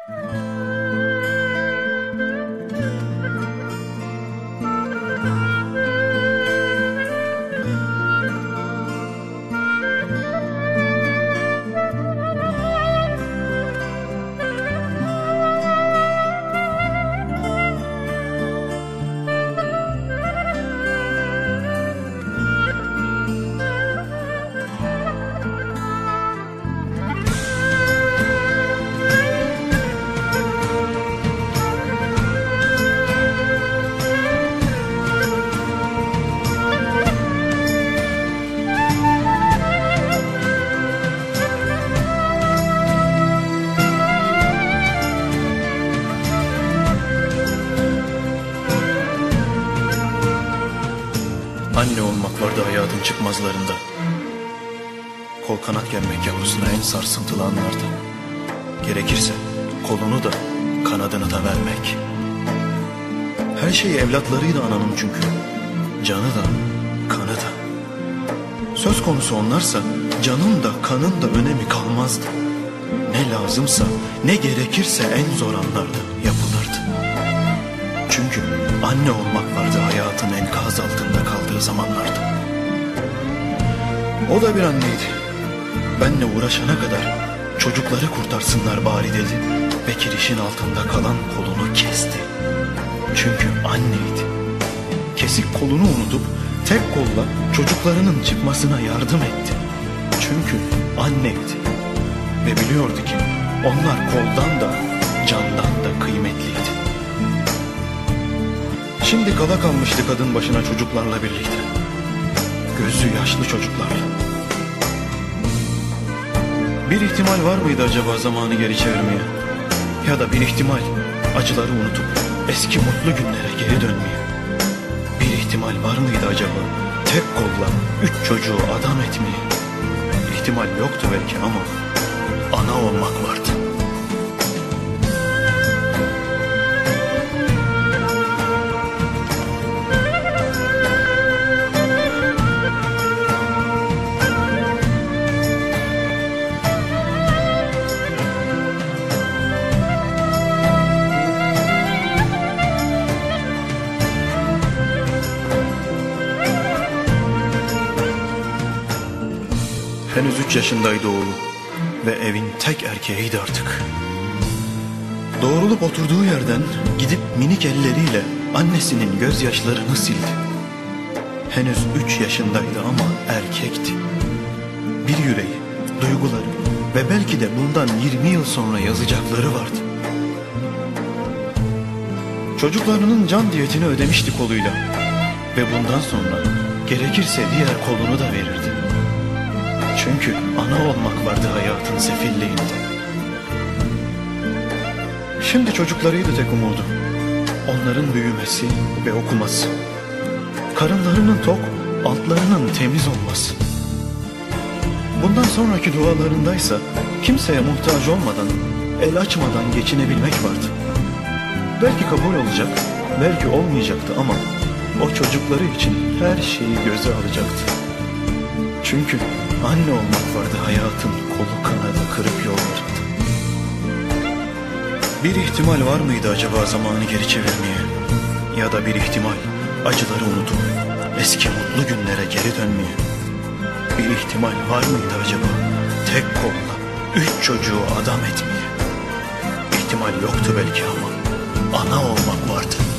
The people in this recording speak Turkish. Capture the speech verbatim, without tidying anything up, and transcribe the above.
Anne olmak vardı hayatın çıkmazlarında. Kol kanat germek yavrusuna en sarsıntılı anlarda. Gerekirse kolunu da kanadını da vermek. Her şeyi evlatlarıydı ananın çünkü. Canı da kanı da. Söz konusu onlarsa canın da kanın da önemi kalmazdı. Ne lazımsa ne gerekirse en zor anlarda yapılırdı. Çünkü anne olmak vardı hayatın enkaz altında kaldığı zamanlarda. O da bir anneydi. Benle uğraşana kadar çocukları kurtarsınlar bari dedi ve kirişin altında kalan kolunu kesti. Çünkü anneydi. Kesik kolunu unutup tek kolla çocuklarının çıkmasına yardım etti. Çünkü anneydi. Ve biliyordu ki onlar koldan da candan da kıymetliydi. Şimdi kala kalmıştı kadın başına çocuklarla birlikte. Gözü yaşlı çocuklarla. Bir ihtimal var mıydı acaba zamanı geri çevirmeye? Ya da bir ihtimal acıları unutup eski mutlu günlere geri dönmeye? Bir ihtimal var mıydı acaba tek kolla üç çocuğu adam etmeye? İhtimal yoktu belki ama ana olmak vardı. Henüz üç yaşındaydı oğlu ve evin tek erkeğiydi artık. Doğrulup oturduğu yerden gidip minik elleriyle annesinin gözyaşlarını sildi. Henüz üç yaşındaydı ama erkekti. Bir yüreği, duyguları ve belki de bundan yirmi yıl sonra yazacakları vardı. Çocuklarının can diyetini ödemişti koluyla ve bundan sonra gerekirse diğer kolunu da verirdi. Çünkü ana olmak vardı hayatın sefilliğinde. Şimdi çocuklarıydı tek umudu. Onların büyümesi ve okuması. Karınlarının tok, altlarının temiz olması. Bundan sonraki dualarındaysa kimseye muhtaç olmadan, el açmadan geçinebilmek vardı. Belki kabul olacak, belki olmayacaktı ama o çocukları için her şeyi göze alacaktı. Çünkü anne olmak vardı hayatın kolu kanadı kırık yollarında. Bir ihtimal var mıydı acaba zamanı geri çevirmeye? Ya da bir ihtimal acıları unutup eski mutlu günlere geri dönmeye? Bir ihtimal var mıydı acaba tek kolla üç çocuğu adam etmeye? İhtimal yoktu belki ama ana olmak vardı.